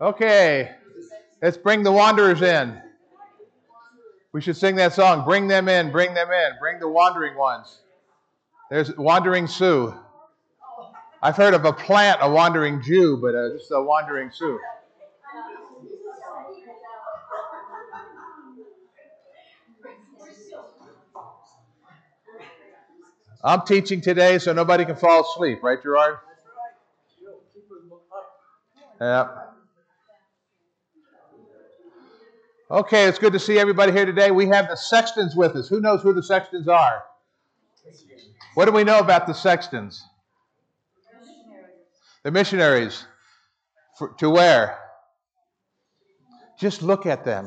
Okay, let's bring the wanderers in. We should sing that song, bring them in, bring them in, bring the wandering ones. There's Wandering Sioux. I've heard of a plant, a wandering Jew, but this is a wandering Sioux. I'm teaching today so nobody can fall asleep, right, Gerard? Yeah. Okay, it's good to see everybody here today. We have the sextons with us. Who knows who the sextons are? What do we know about the sextons? The missionaries. To where? Just look at them.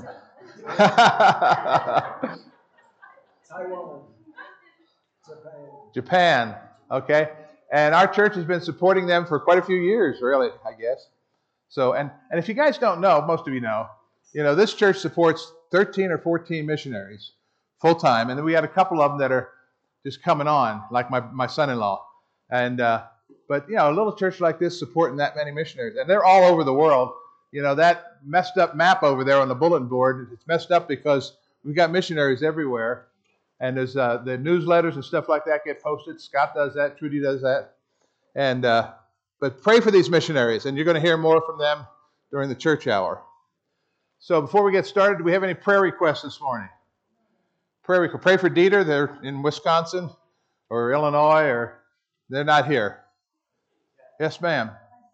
Japan. Okay. And our church has been supporting them for quite a few years, really, I guess. So, and if you guys don't know, most of you know, this church supports 13 or 14 missionaries full time, and then we had a couple of them that are just coming on, like my son-in-law. And but a little church like this supporting that many missionaries, and they're all over the world. That messed up map over there on the bulletin board, it's messed up because we've got missionaries everywhere, and there's the newsletters and stuff like that get posted. Scott does that, Trudy does that, and but pray for these missionaries, and you're going to hear more from them during the church hour. So before we get started, do we have any prayer requests this morning? Pray for Dieter. They're in Wisconsin or Illinois, or they're not here. Yes, ma'am.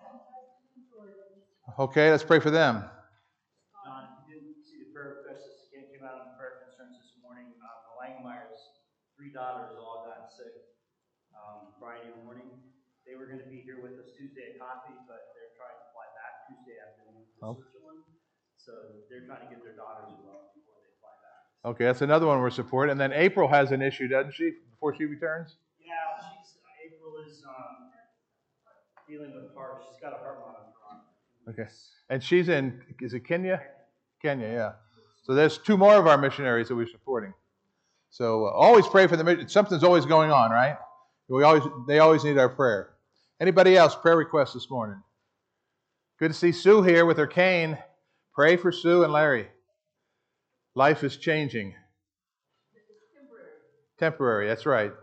Okay, let's pray for them. John, if you didn't see the prayer requests that came out on prayer concerns this morning, the Langmeyers, 3 daughters all got sick Friday morning. They were going to be here with us Tuesday at coffee, but they're trying to fly back Tuesday afternoon to Switzerland. So they're trying to get their daughters well before they fly back. Okay, that's another one we're supporting. And then April has an issue, doesn't she, before she returns? Yeah, April is dealing with heart. She's got a heart monitor on. Okay. And she's is it Kenya? Kenya, yeah. So there's 2 more of our missionaries that we're supporting. So always pray for them. Something's always going on, right? They always need our prayer. Anybody else, prayer requests this morning? Good to see Sue here with her cane. Pray for Sue and Larry. Life is changing. Temporary, that's right.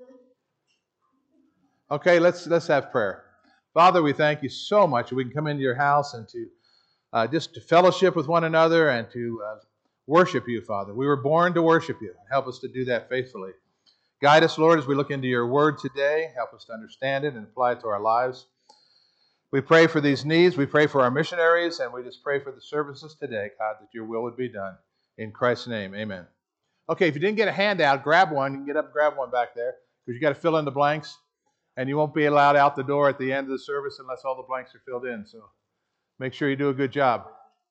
Okay, let's have prayer. Father, we thank you so much. We can come into your house and to just to fellowship with one another and to worship you, Father. We were born to worship you. Help us to do that faithfully. Guide us, Lord, as we look into your word today. Help us to understand it and apply it to our lives. We pray for these needs. We pray for our missionaries, and we just pray for the services today, God, that your will would be done. In Christ's name, amen. Okay, if you didn't get a handout, grab one. You can get up and grab one back there, because you got to fill in the blanks, and you won't be allowed out the door at the end of the service unless all the blanks are filled in. So make sure you do a good job.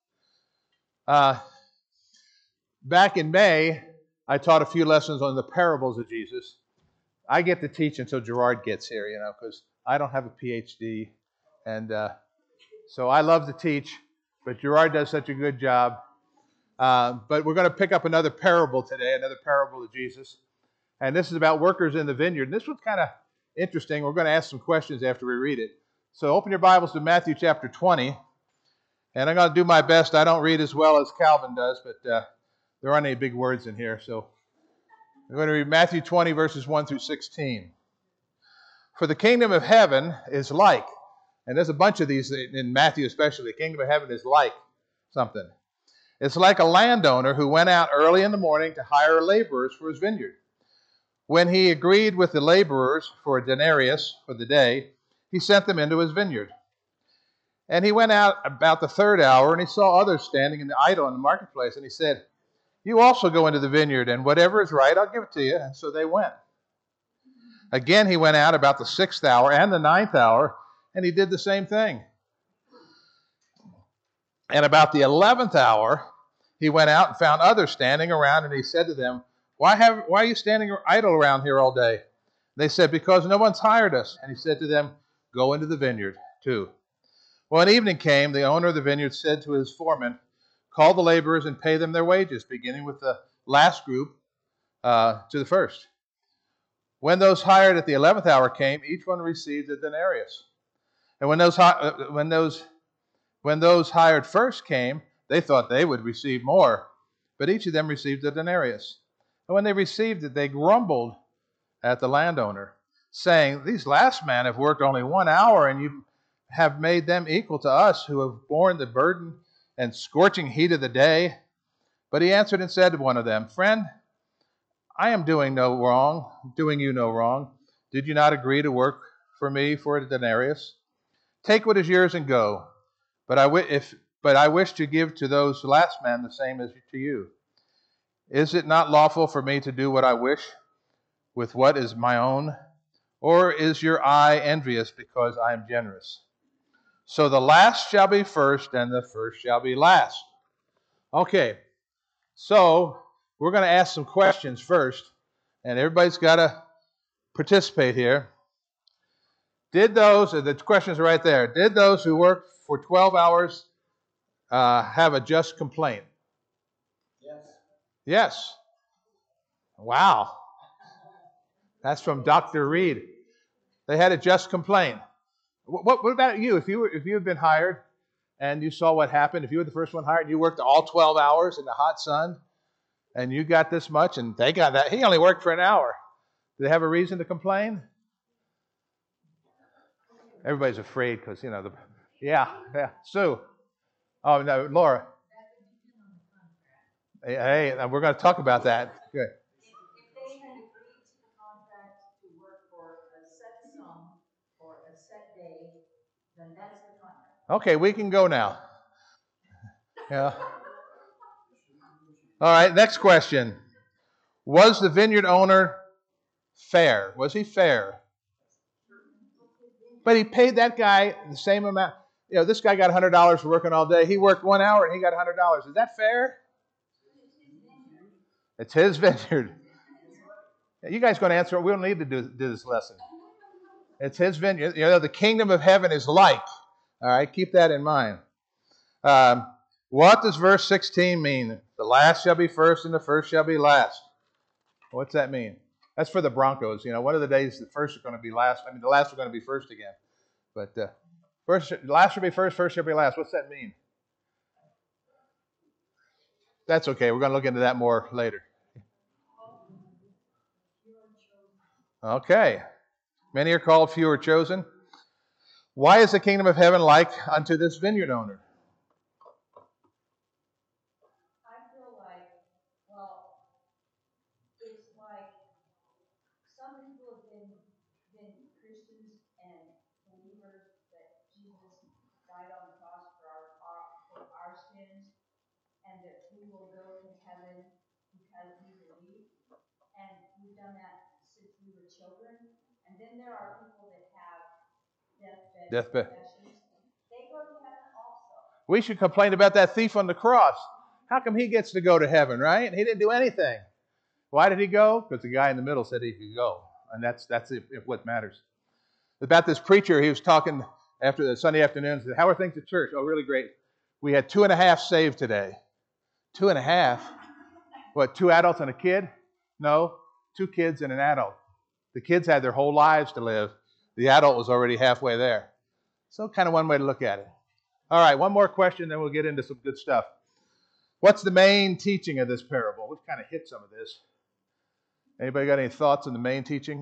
Back in May, I taught a few lessons on the parables of Jesus. I get to teach until Gerard gets here, because I don't have a PhD. And so I love to teach, but Gerard does such a good job. But we're going to pick up another parable today, another parable of Jesus. And this is about workers in the vineyard. And this one's kind of interesting. We're going to ask some questions after we read it. So open your Bibles to Matthew chapter 20. And I'm going to do my best. I don't read as well as Calvin does, but there aren't any big words in here. So we're going to read Matthew 20, verses 1 through 16. For the kingdom of heaven is like, and there's a bunch of these in Matthew especially, the kingdom of heaven is like something. It's like a landowner who went out early in the morning to hire laborers for his vineyard. When he agreed with the laborers for a denarius for the day, he sent them into his vineyard. And he went out about the 3rd hour, and he saw others standing idle in the marketplace, and he said, "You also go into the vineyard, and whatever is right, I'll give it to you." And so they went. Again, he went out about the 6th hour and the 9th hour, and he did the same thing. And about the 11th hour, he went out and found others standing around, and he said to them, Why are you standing idle around here all day? They said, "Because no one's hired us." And he said to them, "Go into the vineyard too." Well, when evening came, the owner of the vineyard said to his foreman, "Call the laborers and pay them their wages, beginning with the last group to the first." When those hired at the 11th hour came, each one received a denarius. And when When those hired first came, they thought they would receive more, but each of them received a denarius. And when they received it, they grumbled at the landowner, saying, these last men have worked only 1 hour, and you have made them equal to us who have borne the burden and scorching heat of the day. But he answered and said to one of them, friend, I am doing you no wrong. Did you not agree to work for me for a denarius? Take what is yours and go. But I wish to give to those last men the same as to you. Is it not lawful for me to do what I wish with what is my own? Or is your eye envious because I am generous? So the last shall be first, and the first shall be last. Okay, so we're going to ask some questions first, and everybody's got to participate here. The questions are right there. Did those who worked for 12 hours have a just complaint? Yes. Yes. Wow. That's from Dr. Reed. They had a just complaint. What about you? If you had been hired and you saw what happened, if you were the first one hired, you worked all 12 hours in the hot sun, and you got this much, and they got that. He only worked for an hour. Do they have a reason to complain? Everybody's afraid because, yeah. Sue. Oh, no, Laura. Hey, we're going to talk about that. Good. If they had agreed to the contract to work for a set sum or a set day, then that's the contract. Okay, we can go now. Yeah. All right, next question. Was the vineyard owner fair? Was he fair? But he paid that guy the same amount. This guy got $100 for working all day. He worked 1 hour and he got $100. Is that fair? It's his vineyard. You guys going to answer? We don't need to do this lesson. It's his vineyard. The kingdom of heaven is like. All right, keep that in mind. What does verse 16 mean? The last shall be first and the first shall be last. What's that mean? That's for the Broncos. One of the days the first are going to be last. The last are going to be first again. But last shall be first shall be last. What's that mean? That's okay. We're going to look into that more later. Okay. Many are called, few are chosen. Why is the kingdom of heaven like unto this vineyard owner? I feel like, it's like some people have been Christians and believers that Jesus died on the cross for our sins, and that we will go to heaven because we believe. And we've done that since we were children. And then there are people that have deathbed confessions. They go to heaven also. We should complain about that thief on the cross. How come he gets to go to heaven, right? He didn't do anything. Why did he go? Because the guy in the middle said he could go. And that's what matters. About this preacher, he was talking after the Sunday afternoon. Said, how are things at church? Oh, really great. We had 2.5 saved today. 2.5? What, 2 adults and a kid? No, 2 kids and an adult. The kids had their whole lives to live. The adult was already halfway there. So kind of one way to look at it. All right, one more question, then we'll get into some good stuff. What's the main teaching of this parable? We've kind of hit some of this. Anybody got any thoughts on the main teaching?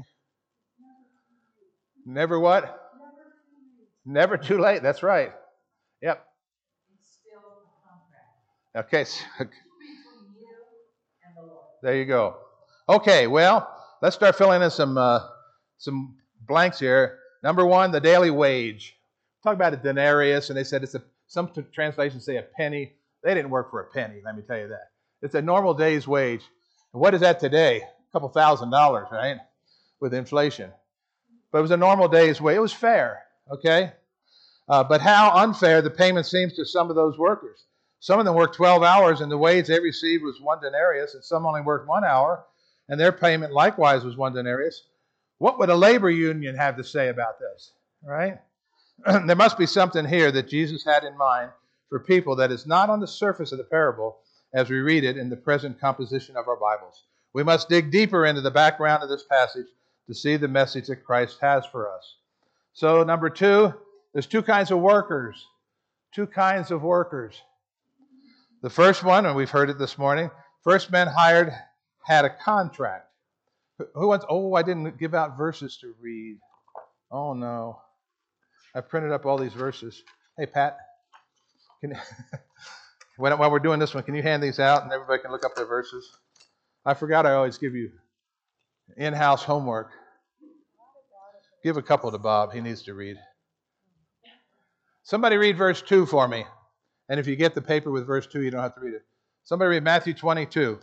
Never what? Never too late. That's right. Yep. It's still a contract. Okay. Between you and the Lord. There you go. Okay, well, let's start filling in some blanks here. Number 1, the daily wage. Talk about a denarius, and they said some translations say a penny. They didn't work for a penny, let me tell you that. It's a normal day's wage. And what is that today? A couple $1,000, right? With inflation. But it was a normal day's wage. It was fair, okay? But how unfair the payment seems to some of those workers. Some of them worked 12 hours, and the wage they received was 1 denarius, and some only worked 1 hour, and their payment likewise was 1 denarius. What would a labor union have to say about this, right? There must be something here that Jesus had in mind for people that is not on the surface of the parable as we read it in the present composition of our Bibles. We must dig deeper into the background of this passage to see the message that Christ has for us. So, number 2, there's 2 kinds of workers. two kinds of workers. The first one, and we've heard it this morning, first men hired had a contract. Who wants? Oh, I didn't give out verses to read. Oh no, I printed up all these verses. Hey Pat, can while we're doing this one, can you hand these out and everybody can look up their verses? I forgot I always give you in-house homework. Give a couple to Bob. He needs to read. Somebody read verse 2 for me. And if you get the paper with verse 2, you don't have to read it. Somebody read Matthew 22.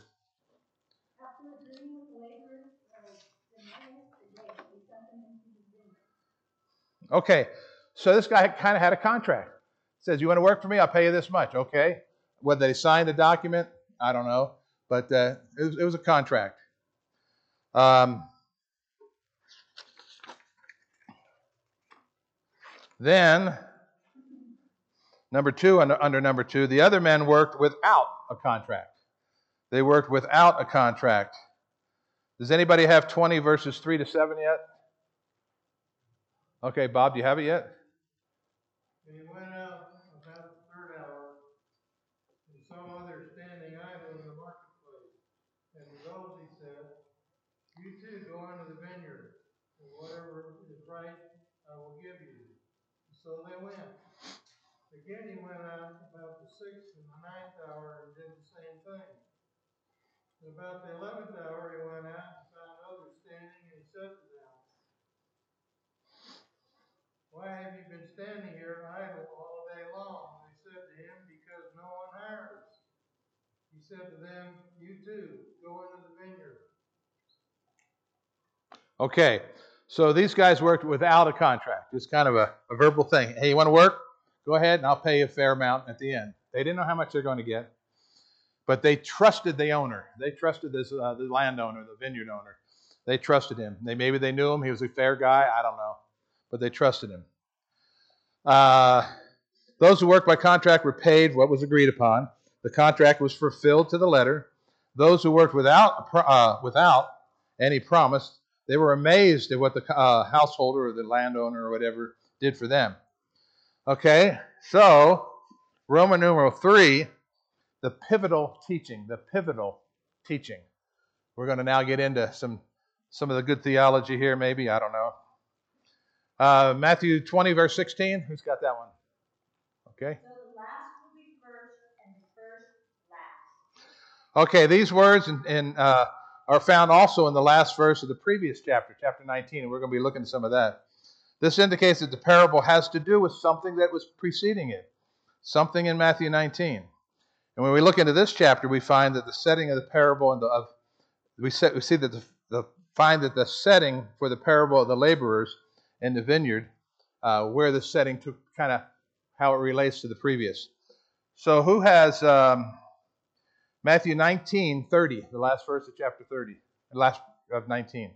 Okay, so this guy kind of had a contract. Says, you want to work for me? I'll pay you this much. Okay. Whether they signed a document, I don't know. But it was a contract. Then, number 2, under number 2, the other men worked without a contract. They worked without a contract. Does anybody have 20 verses 3 to 7 yet? Okay, Bob, do you have it yet? And he went out about the third hour, and saw others standing idle in the marketplace. And behold, he said, you too go into the vineyard, and whatever is right I will give you. And so they went. Again he went out about the 6th and the 9th hour and did the same thing. And about the 11th hour he went out and found others standing, and he said to them, why have you been standing here idle all day long? They said to him, because no one hires. He said to them, you too, go into the vineyard. Okay, so these guys worked without a contract. It's kind of a verbal thing. Hey, you want to work? Go ahead and I'll pay you a fair amount at the end. They didn't know how much they're going to get, but they trusted the owner. They trusted this the landowner, the vineyard owner. They trusted him. Maybe they knew him. He was a fair guy. I don't know, but they trusted him. Those who worked by contract were paid what was agreed upon. The contract was fulfilled to the letter. Those who worked without any promise, they were amazed at what the householder or the landowner or whatever did for them. Okay, so Roman numeral 3, the pivotal teaching. We're going to now get into some of the good theology here, maybe. I don't know. Matthew 20, verse 16. Who's got that one? Okay. So the last will be first, and the first last. Okay, these words are found also in the last verse of the previous chapter, chapter 19, and we're going to be looking at some of that. This indicates that the parable has to do with something that was preceding it, something in Matthew 19. And when we look into this chapter, we find that the setting of the parable we see that find that the setting for the parable of the laborers in the vineyard, where the setting took kind of how it relates to the previous. So who has Matthew 19:30, the last verse of chapter 30, the last of 19?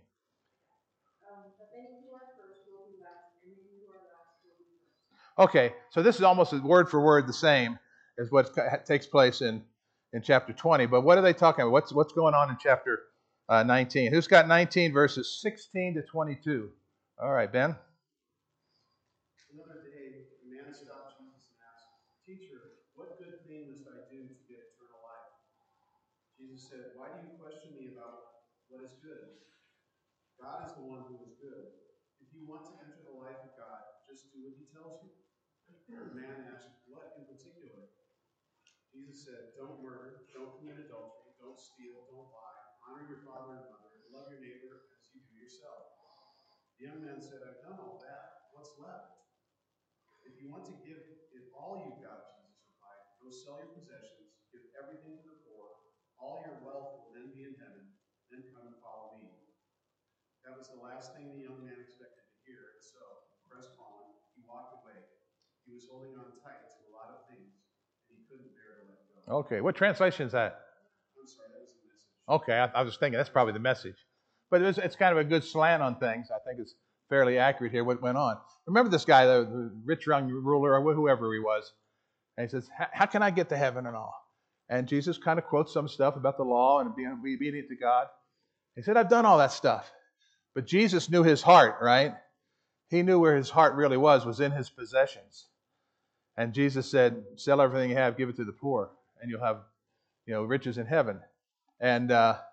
Okay, so this is almost word for word the same as what takes place in chapter 20. But what are they talking about? What's going on in chapter 19? Who's got 19 verses 16 to 22? All right, Ben. Another day, a man stopped Jesus and asked, Teacher, what good thing must I do to get eternal life? Jesus said, Why do you question me about what is good? God is the one who is good. If you want to enter the life of God, just do what he tells you. The man asked, What in particular? Jesus said, Don't murder, don't commit adultery, don't steal, don't lie, honor your father and mother, and love your neighbor as you do yourself. The young man said, I've done all that. What's left? If you want to give it all you've got, Jesus replied, go sell your possessions, give everything to the poor, all your wealth will then be in heaven, then come and follow me. That was the last thing the young man expected to hear, and so, crestfallen, he walked away. He was holding on tight to a lot of things, and he couldn't bear to let go. Okay, what translation is that? I'm sorry, that was the message. Okay, I was thinking that's probably the message. But it's kind of a good slant on things. I think it's fairly accurate here what went on. Remember this guy, the rich young ruler, or whoever he was, and he says, how can I get to heaven and all? And Jesus kind of quotes some stuff about the law and being obedient to God. He said, I've done all that stuff. But Jesus knew his heart, right? He knew where his heart really was in his possessions. And Jesus said, sell everything you have, give it to the poor, and you'll have, riches in heaven. And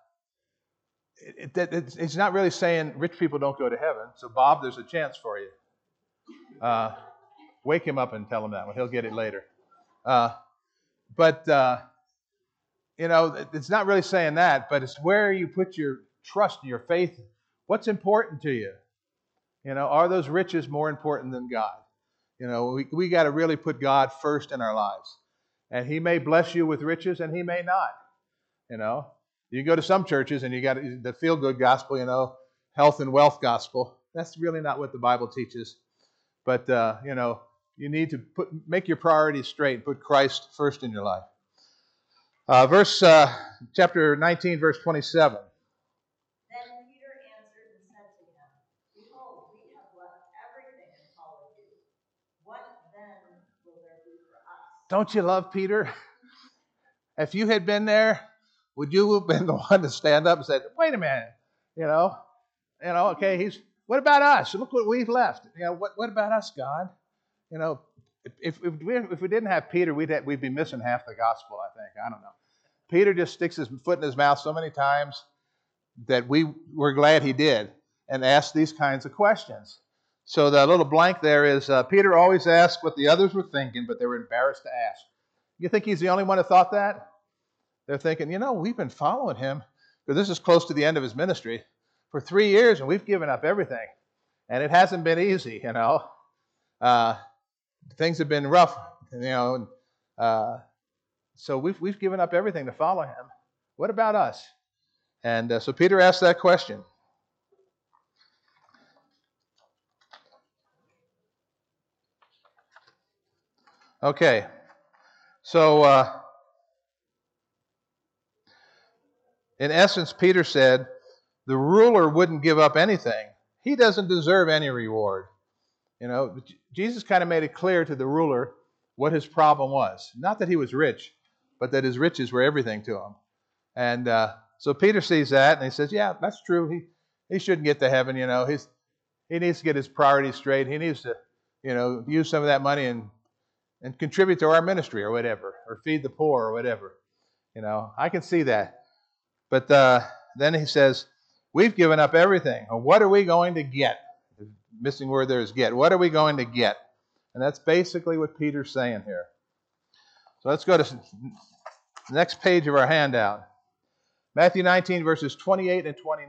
it's not really saying rich people don't go to heaven. So, Bob, there's a chance for you. Wake him up and tell him that one. He'll get it later. But it's not really saying that, but it's where you put your trust and your faith. What's important to you? Are those riches more important than God? We got to really put God first in our lives. And He may bless you with riches and He may not. You go to some churches and you got the feel-good gospel, health and wealth gospel. That's really not what the Bible teaches. But, you need to make your priorities straight and put Christ first in your life. Chapter 19, verse 27. Then Peter answered and said to him, Behold, we have left everything and followed you. What then will there be for us? Don't you love Peter? If you had been there, would you have been the one to stand up and said, wait a minute, okay, what about us? Look what we've left. What about us, God? If we didn't have Peter, we'd be missing half the gospel, I think. I don't know. Peter just sticks his foot in his mouth so many times that we're glad he did and asked these kinds of questions. So the little blank there is Peter always asked what the others were thinking, but they were embarrassed to ask. You think he's the only one who thought that? They're thinking, we've been following him, because this is close to the end of his ministry, for 3 years, and we've given up everything. And it hasn't been easy, Things have been rough, so we've given up everything to follow him. What about us? And so Peter asked that question. Okay, so in essence, Peter said, the ruler wouldn't give up anything. He doesn't deserve any reward. Jesus kind of made it clear to the ruler what his problem was. Not that he was rich, but that his riches were everything to him. And so Peter sees that, and he says, yeah, that's true. He shouldn't get to heaven, He needs to get his priorities straight. He needs to, use some of that money and contribute to our ministry or whatever, or feed the poor or whatever. I can see that. But then he says, we've given up everything. Well, what are we going to get? The missing word there is get. What are we going to get? And that's basically what Peter's saying here. So let's go to the next page of our handout. Matthew 19, verses 28 and 29.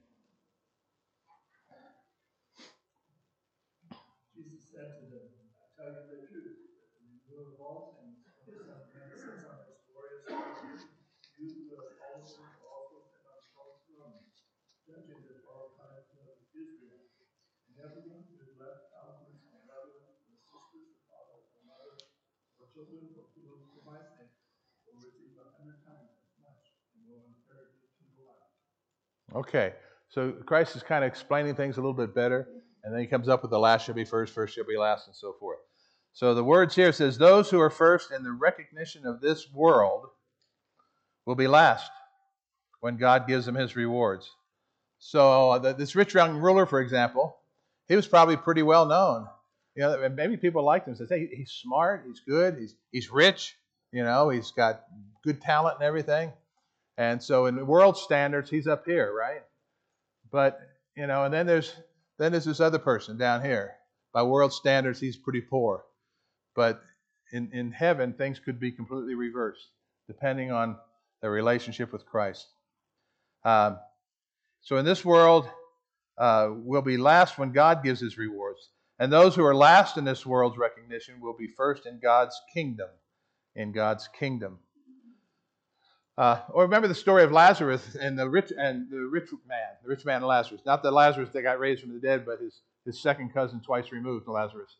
Jesus said to them, I tell you the truth, when you will of all things, when the Son of Man sits on his glorious throne, you who have followed him will also sit on Saul's throne, judging the 12 tribes of Israel. And everyone who has left houses and brothers and sisters and fathers and mothers or children or fields for my sake will receive 100 times as much and will inherit eternal life. Okay, so Christ is kind of explaining things a little bit better, and then he comes up with the last shall be first, first shall be last, and so forth. So the words here says, those who are first in the recognition of this world will be last when God gives them his rewards. So this rich young ruler, for example, he was probably pretty well known. Maybe people liked him. Says, hey, he's smart, he's good, he's rich, he's got good talent and everything. And so in world standards, he's up here, right? But, and then there's this other person down here. By world standards, he's pretty poor. But in heaven, things could be completely reversed, depending on their relationship with Christ. So in this world, we'll be last when God gives his rewards. And those who are last in this world's recognition will be first in God's kingdom. In God's kingdom. Or remember the story of Lazarus and the rich man and Lazarus. Not the Lazarus that got raised from the dead, but his second cousin twice removed, Lazarus.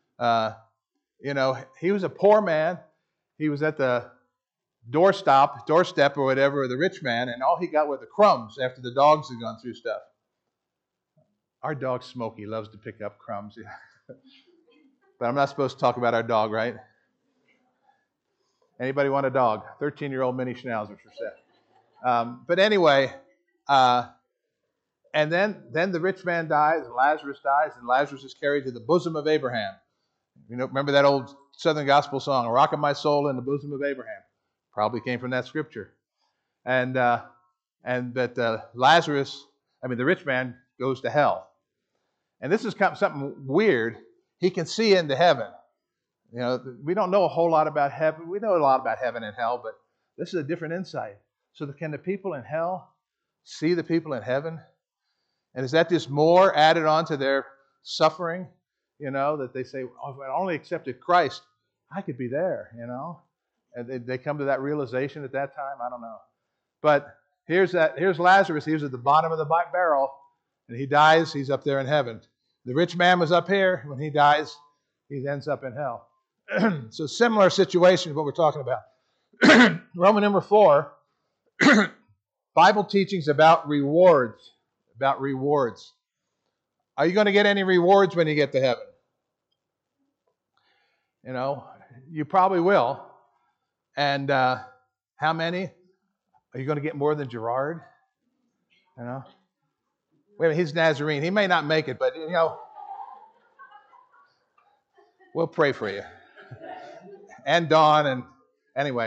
He was a poor man. He was at the doorstep or whatever of the rich man, and all he got were the crumbs after the dogs had gone through stuff. Our dog Smokey loves to pick up crumbs. But I'm not supposed to talk about our dog, right? Anybody want a dog? 13-year-old mini schnauzer for sale. But anyway, and then the rich man dies, and Lazarus dies, and Lazarus is carried to the bosom of Abraham. Remember that old Southern gospel song, "Rock of My Soul in the Bosom of Abraham." Probably came from that scripture. And that Lazarus, the rich man goes to hell. And this is something weird. He can see into heaven. We don't know a whole lot about heaven. We know a lot about heaven and hell, but this is a different insight. So can the people in hell see the people in heaven? And is that just more added on to their suffering? That they say, oh, if I only accepted Christ, I could be there, And they come to that realization at that time? I don't know. But here's Lazarus. He was at the bottom of the barrel, and he dies. He's up there in heaven. The rich man was up here. When he dies, he ends up in hell. So similar situation to what we're talking about. Roman number 4, Bible teachings about rewards. About rewards. Are you going to get any rewards when you get to heaven? You probably will. And how many? Are you going to get more than Gerard? Wait a minute, he's Nazarene. He may not make it, but we'll pray for you. And Dawn, and anyway.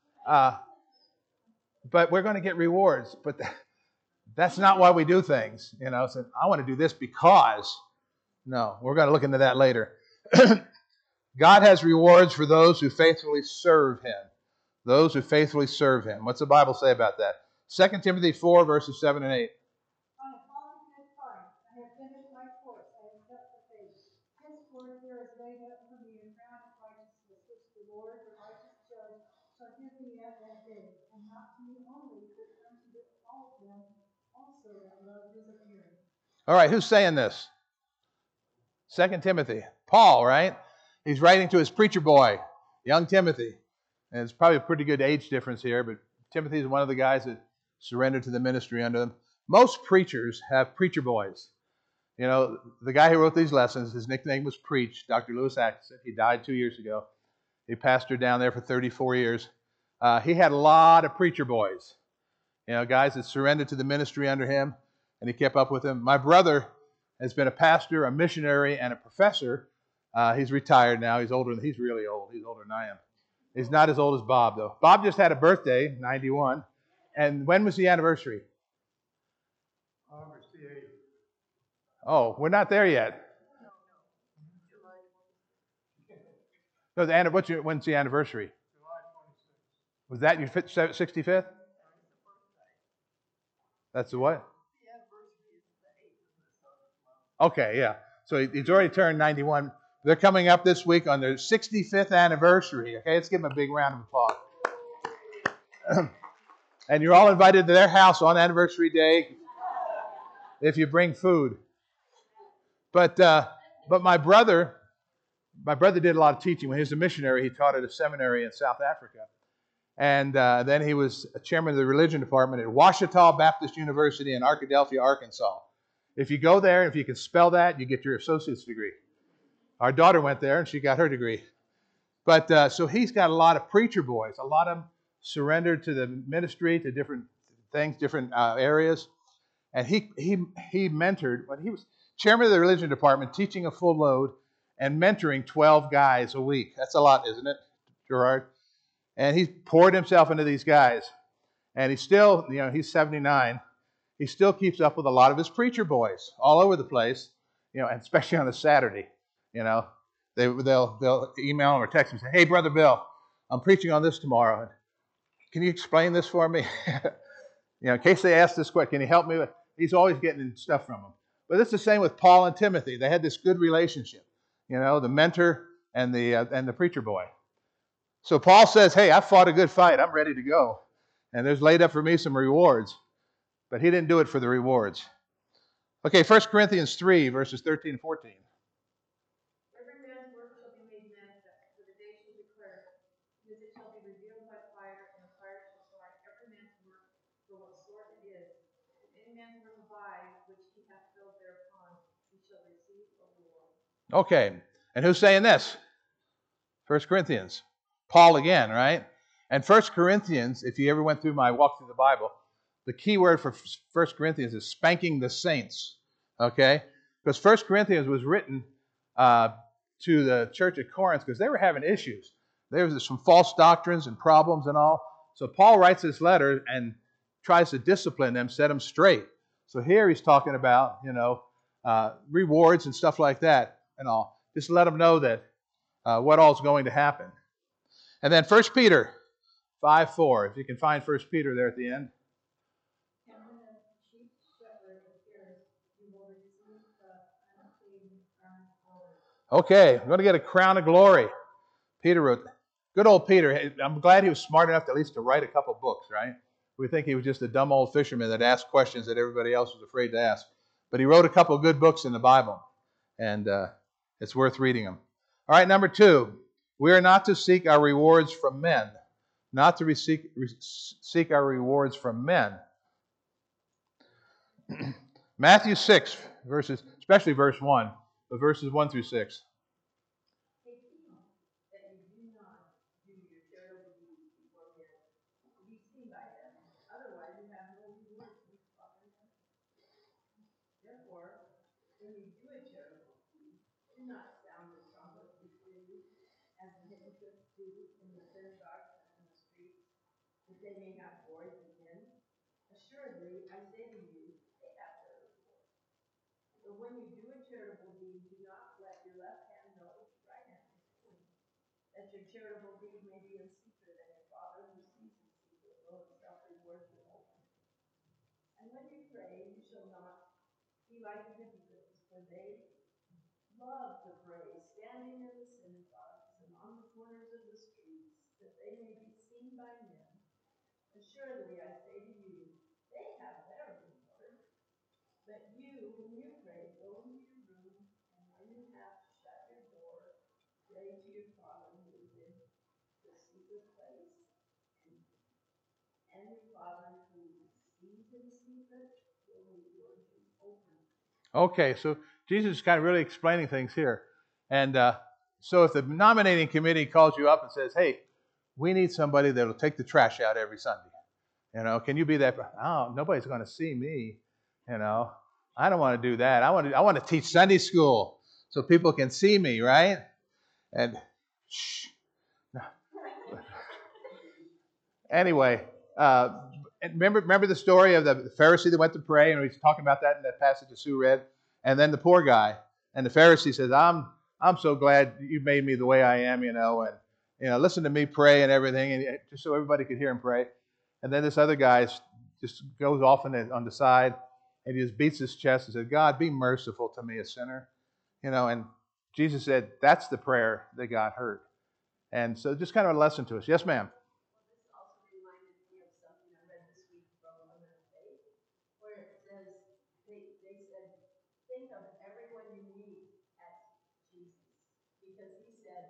But we're going to get rewards. But that's not why we do things. So I want to do this because. No, we're going to look into that later. God has rewards for those who faithfully serve Him. Those who faithfully serve Him. What's the Bible say about that? 2 Timothy 4, verses 7 and 8. I have fought a good fight. I have finished my course. I have kept the faith. Henceforth there is laid up for me a crown of righteousness, which the Lord, the righteous judge, shall give me at that day, and not to me only, but unto all of them also that love His appearing. All right, who's saying this? 2 Timothy. Paul, right? He's writing to his preacher boy, young Timothy. And it's probably a pretty good age difference here, but Timothy is one of the guys that surrendered to the ministry under them. Most preachers have preacher boys. The guy who wrote these lessons, his nickname was Preach, Dr. Lewis Atkinson. He died 2 years ago. He pastored down there for 34 years. He had a lot of preacher boys, guys that surrendered to the ministry under him, and he kept up with them. My brother has been a pastor, a missionary, and a professor. He's retired now. He's really old. He's older than I am. He's not as old as Bob, though. Bob just had a birthday, 91. And when was the anniversary? August the 8th. Oh, we're not there yet. No, when's the anniversary? July 26th. Was that your 65th? That's the what? Okay, yeah. So he's already turned 91. They're coming up this week on their 65th anniversary. Okay, let's give them a big round of applause. And you're all invited to their house on anniversary day if you bring food. But my brother did a lot of teaching. When he was a missionary, he taught at a seminary in South Africa. And then he was chairman of the religion department at Ouachita Baptist University in Arkadelphia, Arkansas. If you go there, if you can spell that, you get your associate's degree. Our daughter went there, and she got her degree. But so he's got a lot of preacher boys. A lot of them surrendered to the ministry, to different things, different areas. And he mentored, when he was chairman of the religion department, teaching a full load and mentoring 12 guys a week. That's a lot, isn't it, Gerard? And he poured himself into these guys. And he's still, he's 79. He still keeps up with a lot of his preacher boys all over the place, and especially on a Saturday. They'll email him or text him and say, "Hey, Brother Bill, I'm preaching on this tomorrow. Can you explain this for me?" In case they ask this question, can you help me with? He's always getting stuff from them. But it's the same with Paul and Timothy. They had this good relationship, the mentor and the preacher boy. So Paul says, "Hey, I fought a good fight. I'm ready to go, and there's laid up for me some rewards." But he didn't do it for the rewards. Okay, 1 Corinthians 3, verses 13 and 14. Every man's work shall be made manifest, for the day shall declare it, because it shall be revealed by fire, and the fire shall try every man's work for what sort it is. If any man's work abide, which he hath filled thereupon, he shall receive a reward. Okay, and who's saying this? 1 Corinthians. Paul again, right? And 1 Corinthians, if you ever went through my walk through the Bible, the key word for 1 Corinthians is spanking the saints, okay? Because 1 Corinthians was written to the church at Corinth because they were having issues. There was some false doctrines and problems and all. So Paul writes this letter and tries to discipline them, set them straight. So here he's talking about, rewards and stuff like that and all. Just let them know that what all is going to happen. And then 1 Peter 5:4. If you can find 1 Peter there at the end. And when the chief shepherd appears, you will receive the unclean crown of glory. Okay, I'm going to get a crown of glory. Peter wrote, good old Peter. I'm glad he was smart enough at least to write a couple books, right? We think he was just a dumb old fisherman that asked questions that everybody else was afraid to ask. But he wrote a couple of good books in the Bible, and it's worth reading them. All right, number 2. We are not to seek our rewards from men. Not to seek our rewards from men. Matthew 6, especially verse 1, but verses 1 through 6. Take heed that you do not do your charitable deeds before men to be seen by them. Otherwise, you have no reward from your Father in heaven. Therefore, when you do a charitable deed, do not sound the trumpet before you, as the hypocrites do in the synagogues and in the streets, that they may have glory from men. Assuredly, I say to you, they have their reward. But when you do a charitable deed, do not let your left hand know what your right hand is doing, that your charitable deed may be in secret, and your Father who sees in secret will himself reward you openly. And when you pray, you shall not be like the hypocrites, for they love to pray, standing in the synagogues and on the corners of the streets, that they may be seen by men. Assuredly, I say to you, they have their reward. But you, when you pray, go into your room, and when you have shut your door, pray to your Father who is in the secret place, and your Father who sees in secret will reward you openly. Okay, so Jesus is kind of really explaining things here. And so if the nominating committee calls you up and says, hey, we need somebody that will take the trash out every Sunday. Can you be that? Oh, nobody's going to see me. I don't want to do that. I want to teach Sunday school so people can see me, right? And shh. Anyway, remember the story of the Pharisee that went to pray, and he's talking about that in that passage that Sue read. And then the poor guy, and the Pharisee says, "I'm so glad you made me the way I am, and listen to me pray and everything, and just so everybody could hear him pray." And then this other guy just goes off on the side, and he just beats his chest and says, "God, be merciful to me, a sinner." And Jesus said that's the prayer that God heard. And so just kind of a lesson to us. Yes, ma'am. This also reminded me of something I read this week from Women of Faith, where it says, they said, think of everyone you meet as Jesus. Because he said,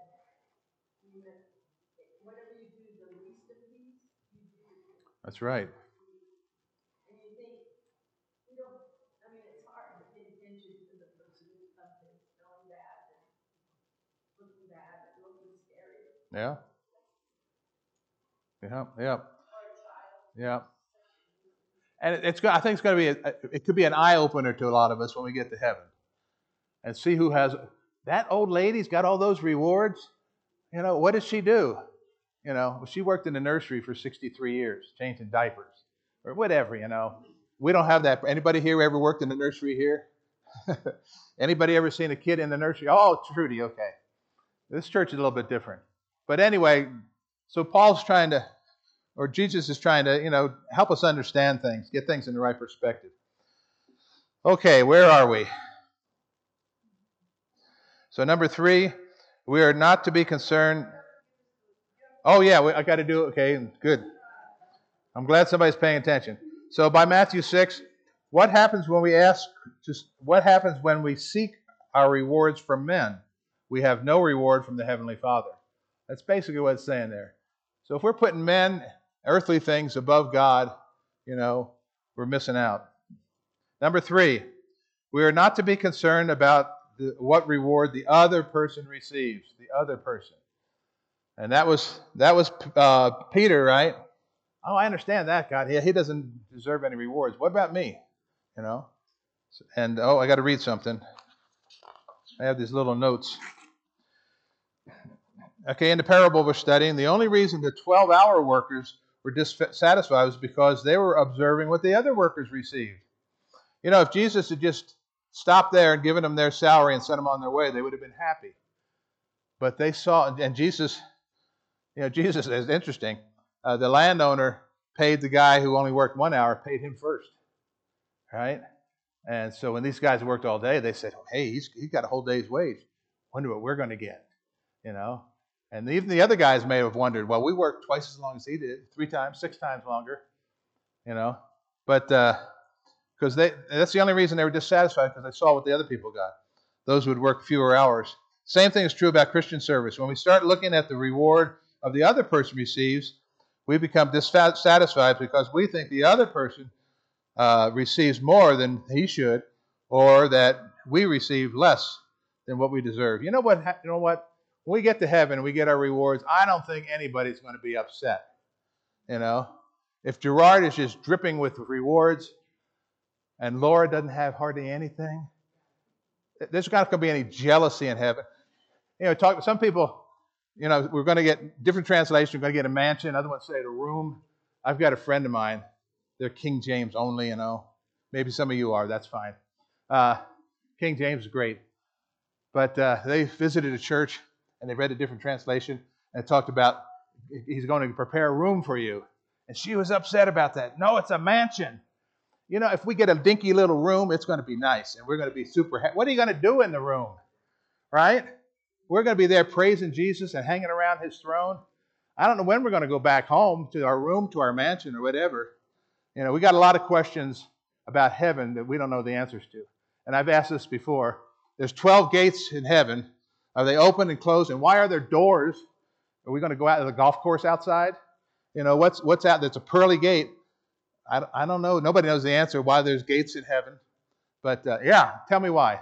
whatever you do the least of these, you do it. That's right. And you think, it's hard to pay attention to the person who comes in smelling bad and looking bad and looking scary. Yeah. And I think it's going to be it could be an eye opener to a lot of us when we get to heaven, and see who has that old lady's got all those rewards. What does she do? She worked in the nursery for 63 years, changing diapers or whatever. We don't have that. Anybody here ever worked in the nursery here? Anybody ever seen a kid in the nursery? Oh, Trudy. Okay, this church is a little bit different, but anyway. So Jesus is trying to, help us understand things, get things in the right perspective. Okay, where are we? So number 3, we are not to be concerned. Oh yeah, I got to do it. Okay, good. I'm glad somebody's paying attention. So by Matthew 6, what happens when what happens when we seek our rewards from men? We have no reward from the Heavenly Father. That's basically what it's saying there. So if we're putting earthly things above God, we're missing out. Number 3, we are not to be concerned about what reward the other person receives. The other person, and that was Peter, right? Oh, I understand that, God. He doesn't deserve any rewards. What about me? And I got to read something. I have these little notes. Okay, in the parable we're studying, the only reason the 12-hour workers were dissatisfied was because they were observing what the other workers received. You know, if Jesus had just stopped there and given them their salary and sent them on their way, they would have been happy. But they saw, and Jesus is interesting. The landowner paid the guy who only worked 1 hour, paid him first, right? And so when these guys worked all day, they said, hey, he's got a whole day's wage. Wonder what we're going to get, you know? And even the other guys may have wondered, well, we worked twice as long as he did, 3 times, 6 times longer, you know? But because that's the only reason they were dissatisfied, because they saw what the other people got. Those would work fewer hours. Same thing is true about Christian service. When we start looking at the reward of the other person receives, we become dissatisfied because we think the other person receives more than he should, or that we receive less than what we deserve. You know what? When we get to heaven and we get our rewards, I don't think anybody's going to be upset. You know, if Gerard is just dripping with rewards and Laura doesn't have hardly anything, there's not going to be any jealousy in heaven. You know, talk to some people. You know, we're going to get different translations. We're going to get a mansion. Other ones say a room. I've got a friend of mine. They're King James only, you know. Maybe some of you are. That's fine. King James is great. But they visited a church, and they read a different translation, and it talked about he's going to prepare a room for you. And she was upset about that. No, it's a mansion. You know, if we get a dinky little room, it's going to be nice, and we're going to be super happy. What are you going to do in the room? Right? We're going to be there praising Jesus and hanging around his throne. I don't know when we're going to go back home to our room, to our mansion, or whatever. You know, we got a lot of questions about heaven that we don't know the answers to. And I've asked this before. There's 12 gates in heaven. Are they open and closed? And why are there doors? Are we going to go out to the golf course outside? You know, what's out? There's a pearly gate. I don't know. Nobody knows the answer why there's gates in heaven. But yeah, tell me why.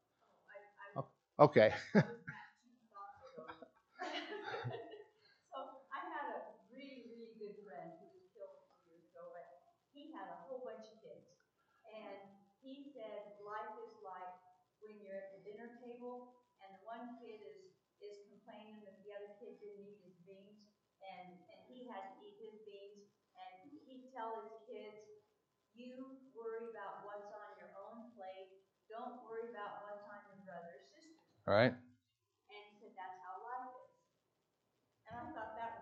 Okay. So I had a really, really good friend who was killed a few years ago, but he had a whole bunch of kids. And he said life is like when you're at the dinner table and one kid is complaining that the other kid didn't eat his beans and he had to eat his beans, and he'd tell his kids, you worry about what's on your own plate, don't worry about what's on your brother or sister's plate. All right. And he said that's how life is. And I thought that's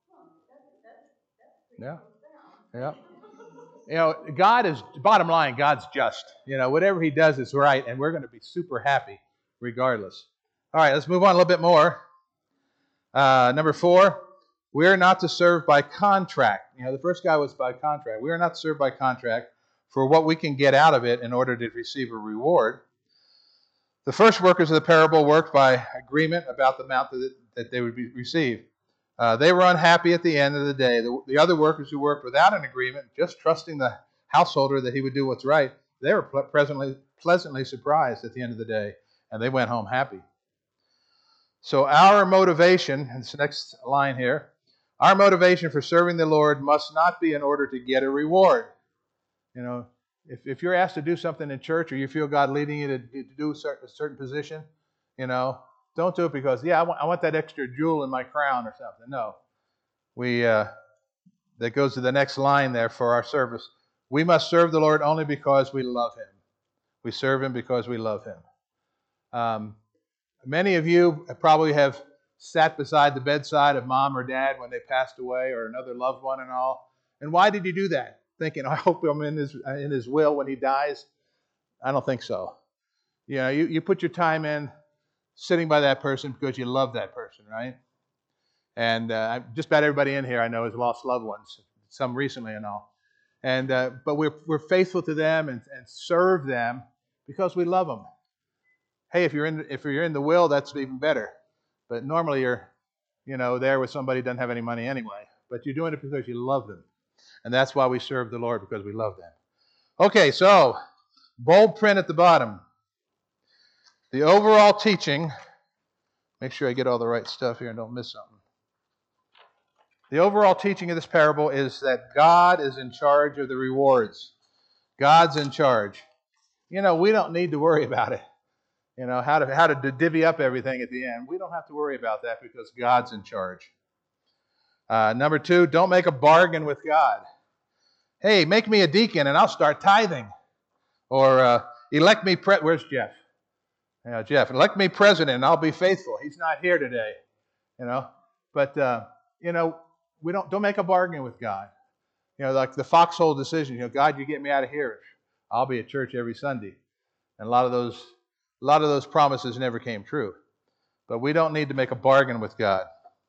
pretty Yeah. profound. Yeah. You know, God is, bottom line, God's just. You know, whatever he does is right, and we're going to be super happy regardless. All right, let's move on a little bit more. Number 4, we're not to serve by contract. You know, the first guy was by contract. We are not to serve by contract for what we can get out of it in order to receive a reward. The first workers of the parable worked by agreement about the amount that they would receive. They were unhappy at the end of the day. The other workers who worked without an agreement, just trusting the householder that he would do what's right, they were pleasantly surprised at the end of the day, and they went home happy. So our motivation, and this next line here, our motivation for serving the Lord must not be in order to get a reward. You know, if you're asked to do something in church or you feel God leading you to do a certain position, you know, don't do it because, I want that extra jewel in my crown or something. No. That goes to the next line there for our service. We must serve the Lord only because we love him. We serve him because we love him. Many of you probably have sat beside the bedside of mom or dad when they passed away, or another loved one and all. And why did you do that? Thinking, I hope I'm in his will when he dies? I don't think so. You know, you put your time in sitting by that person because you love that person, right? And just about everybody in here I know has lost loved ones, some recently and all. And but we're faithful to them and serve them because we love them. Hey, if you're in the will, that's even better. But normally you're, there with somebody who doesn't have any money anyway. But you're doing it because you love them. And that's why we serve the Lord, because we love them. Okay, so bold print at the bottom. The overall teaching, make sure I get all the right stuff here and don't miss something. The overall teaching of this parable is that God is in charge of the rewards. God's in charge. We don't need to worry about it. how to divvy up everything at the end. We don't have to worry about that because God's in charge. Number 2, don't make a bargain with God. Hey, make me a deacon and I'll start tithing. Or elect me, where's Jeff? Jeff, elect me president and I'll be faithful. He's not here today, But, don't make a bargain with God. Like the foxhole decision, God, you get me out of here. I'll be at church every Sunday. And a lot of those promises never came true. But we don't need to make a bargain with God.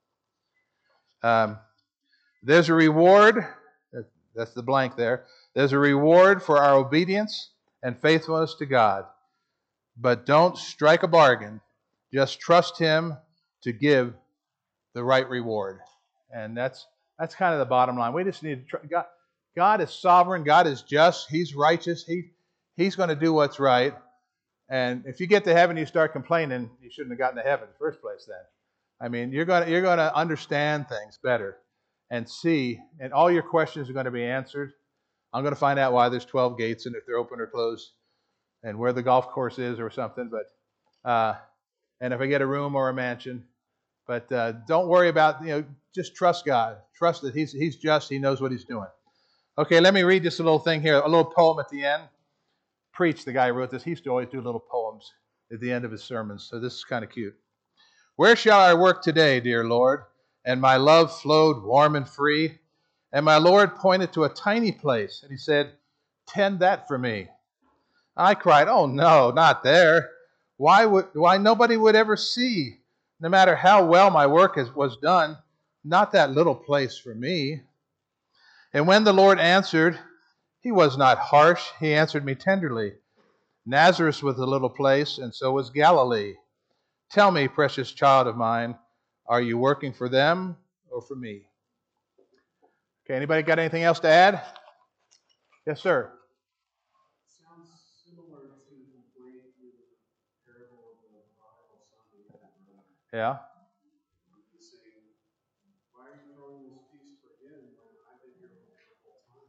There's a reward. That's the blank there. There's a reward for our obedience and faithfulness to God. But don't strike a bargain. Just trust Him to give the right reward. And that's kind of the bottom line. We just need to trust God. God is sovereign. God is just. He's righteous. He's going to do what's right. And if you get to heaven, you start complaining, you shouldn't have gotten to heaven in the first place then. I mean, you're going to understand things better and see, and all your questions are going to be answered. I'm going to find out why there's 12 gates and if they're open or closed and where the golf course is or something. But and if I get a room or a mansion. But don't worry about, just trust God. Trust that He's just. He knows what He's doing. Okay, let me read this little thing here, a little poem at the end. Preach, the guy who wrote this. He used to always do little poems at the end of his sermons. So this is kind of cute. Where shall I work today, dear Lord? And my love flowed warm and free. And my Lord pointed to a tiny place, and He said, tend that for me. I cried, oh no, not there. Why nobody would ever see, no matter how well my work was done, not that little place for me. And when the Lord answered, He was not harsh. He answered me tenderly. Nazareth was a little place, and so was Galilee. Tell me, precious child of mine, are you working for them or for me? Okay, anybody got anything else to add? Yes, sir. Sounds similar to the way through the parable of the prodigal son. Yeah. He's saying, why are you throwing this feast for him when I've been here the whole time?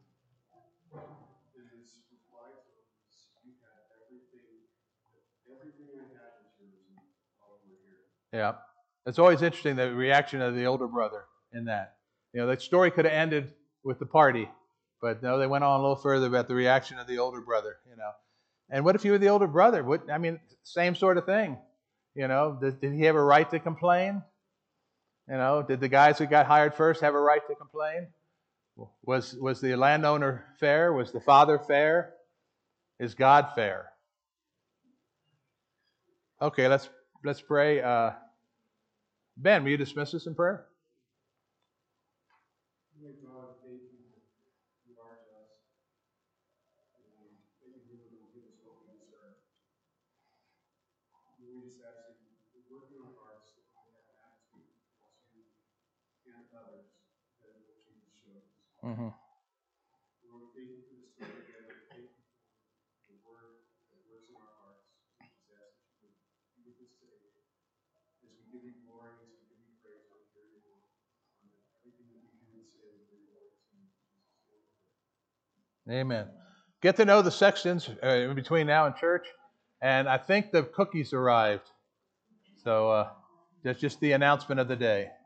And his reply to him is, you had everything I had was yours while we were here. Yeah. It's always interesting, the reaction of the older brother in that. That story could have ended with the party, but no, they went on a little further about the reaction of the older brother, And what if you were the older brother? Same sort of thing. Did he have a right to complain? Did the guys who got hired first have a right to complain? Was the landowner fair? Was the father fair? Is God fair? Okay, let's pray. Ben, will you dismiss us in prayer? Dear God, thank you that you are just. And thank you that you give us what we deserve. We just ask that you work in our hearts that we have an attitude towards you and others that what Jesus showed us. Mm-hmm. Lord, thank you for this time together. Thank you for the word that works in our hearts. We just ask that you would be with us today as we give you glory, as we give you praise on your name. Everything that we do and say is very glory to you. Amen. Get to know the sections in between now and church. And I think the cookies arrived. So that's just the announcement of the day.